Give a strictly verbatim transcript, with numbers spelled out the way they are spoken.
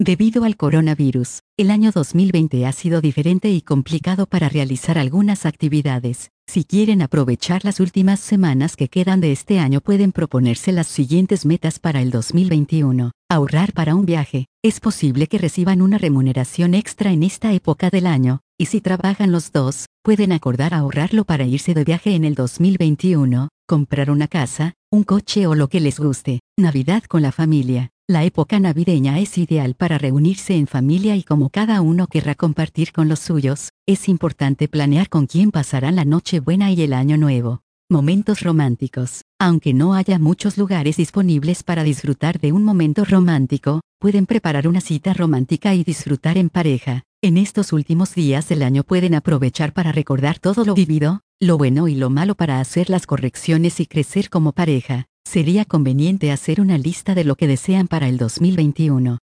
Debido al coronavirus, el año dos mil veinte ha sido diferente y complicado para realizar algunas actividades. Si quieren aprovechar las últimas semanas que quedan de este año, pueden proponerse las siguientes metas para el dos mil veintiuno. Ahorrar para un viaje. Es posible que reciban una remuneración extra en esta época del año, y si trabajan los dos, pueden acordar ahorrarlo para irse de viaje en el dos mil veintiuno, comprar una casa, un coche o lo que les guste. Navidad con la familia. La época navideña es ideal para reunirse en familia y como cada uno querrá compartir con los suyos, es importante planear con quién pasarán la Nochebuena y el Año Nuevo. Momentos románticos. Aunque no haya muchos lugares disponibles para disfrutar de un momento romántico, pueden preparar una cita romántica y disfrutar en pareja. En estos últimos días del año pueden aprovechar para recordar todo lo vivido, lo bueno y lo malo para hacer las correcciones y crecer como pareja. Sería conveniente hacer una lista de lo que desean para el dos mil veintiuno.